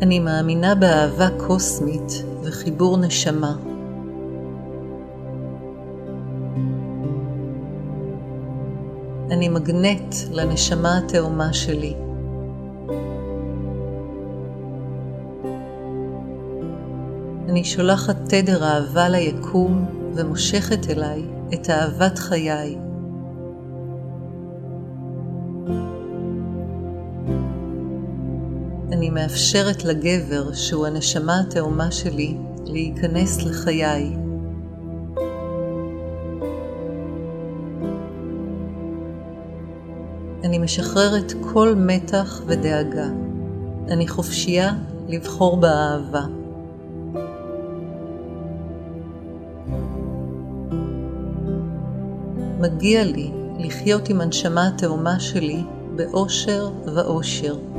אני מאמינה באהבה קוסמית וחיבור נשמה. אני מגנט לנשמה התאומה שלי. אני שולחת תדר אהבה ליקום ומושכת אליי את אהבת חיי. אני מאפשרת לגבר שהוא הנשמה התאומה שלי להיכנס לחיי. אני משחררת כל מתח ודאגה. אני חופשייה לבחור באהבה. מגיע לי לחיות עם הנשמה התאומה שלי באושר ואושר.